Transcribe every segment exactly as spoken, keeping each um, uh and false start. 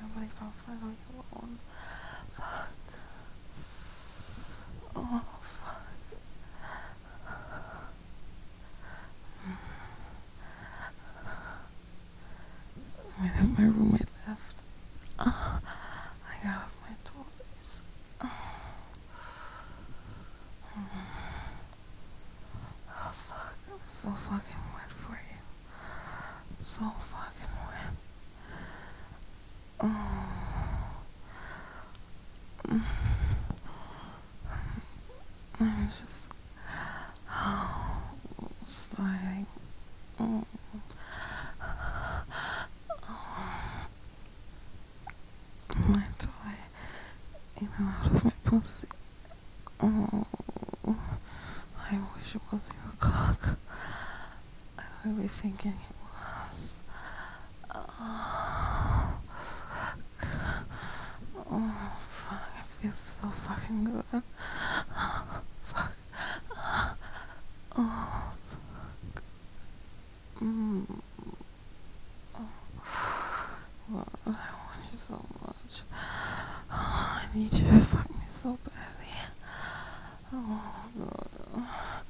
can't believe I'm finally alone. Fuck. Oh, fuck. I mean, my roommate left. Uh, I got off my toys. Uh, oh, fuck. I'm so fucking wet for you. So fucking wet. Oh. I'm just oh, sliding. Oh. Oh. My toy in and out of my pussy. Oh, I wish it was your cock. I really thinking it was. Oh, fuck. Oh, fuck. It feels so fucking good. Oh, fuck. Oh, fuck. Mm. Oh. Well, I want you so much. Oh, I need you to fuck me so badly. Oh, God.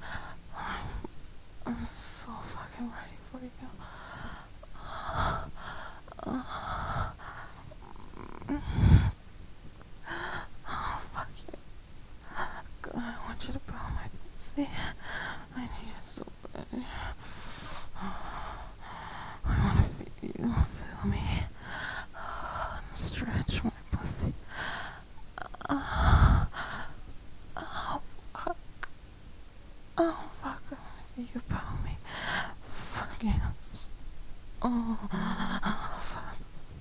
I'm so fucking ready for you. Oh, fuck you. God, I want you to blow my pussy. I need it so bad. I want to feel you. Feel me. And stretch my pussy. Oh, fuck. Oh, fuck. I want to feel you blow me. Fuck yes. Oh, fuck.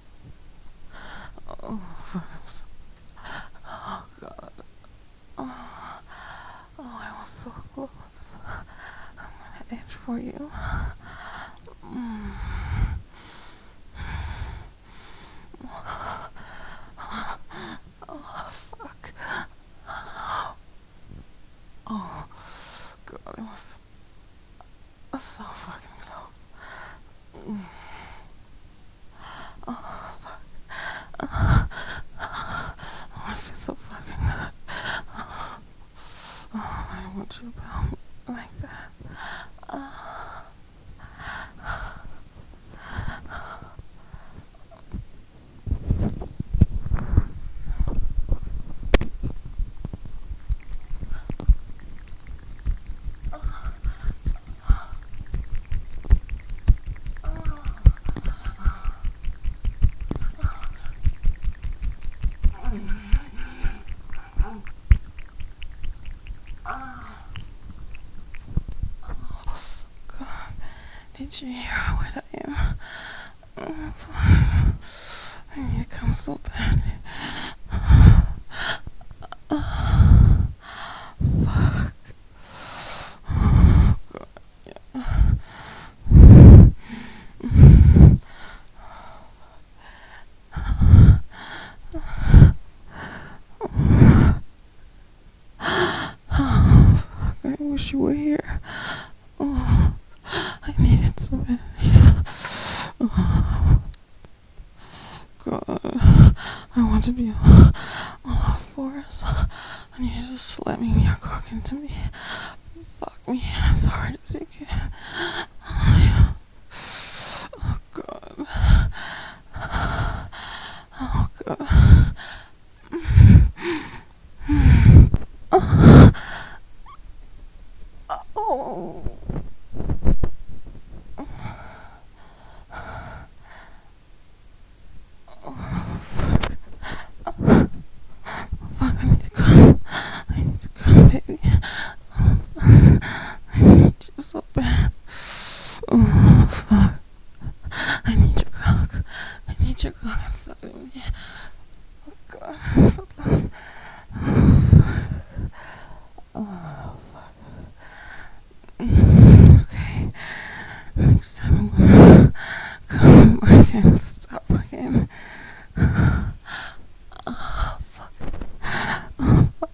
Oh, fuck. Oh, God. Oh, oh, I was so close. I'm gonna itch for you. Mm. Oh, fuck. Oh, God, it was so fucking close. Mm. Oh, fuck. Oh, I feel so fucking good. Oh, oh I want you to pound me like that. Oh. God, did you hear what I am? Oh, fuck. I need to come so bad. Oh, fuck. Oh, God, yeah. Oh, fuck. I wish you were here. Oh, I need it so bad. Oh, God. I want to be on, on all fours. I need you to slamming your cock into me. Fuck me as hard as you can. Oh, God. Oh, God. Oh. Oh, fuck. Oh, fuck, I need to come. I need to come, baby. Oh, I need you so bad. Oh, fuck. I need your cock. I need your cock inside of me. Oh, God, I'm so close. Oh, fuck. Oh, fuck. Mm, okay. Next time I'm gonna come back and stop again. Oh, fuck. Oh, fuck.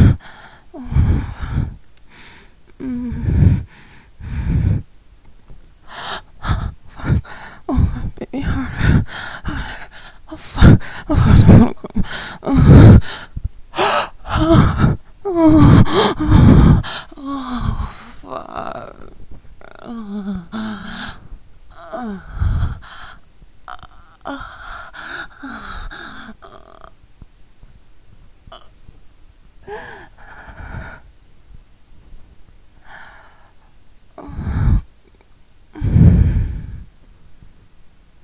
Oh. Mm. Fuck. Oh, baby, harder. Harder. Oh, fuck. Oh, fuck. Uh, uh, uh, uh.